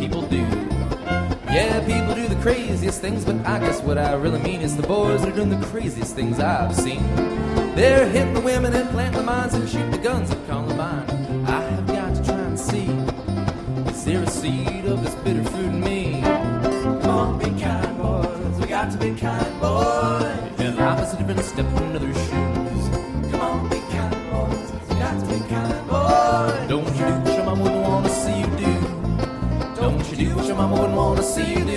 people do. Yeah, people do the craziest things, but I guess what I really mean is the boys that are doing the craziest things I've seen. They're hitting the women and planting the mines and shooting the guns at Columbine. I have got to try and see, is there a seed of this bitter fruit in me? Come on, be kind, boys, we got to be kind, boys. And life is a different step in other shoes. Come on, be kind, boys, we got to be kind, boys. Don't you do what your mama wouldn't want to see you do. Don't you do what your mama wouldn't want to see you do.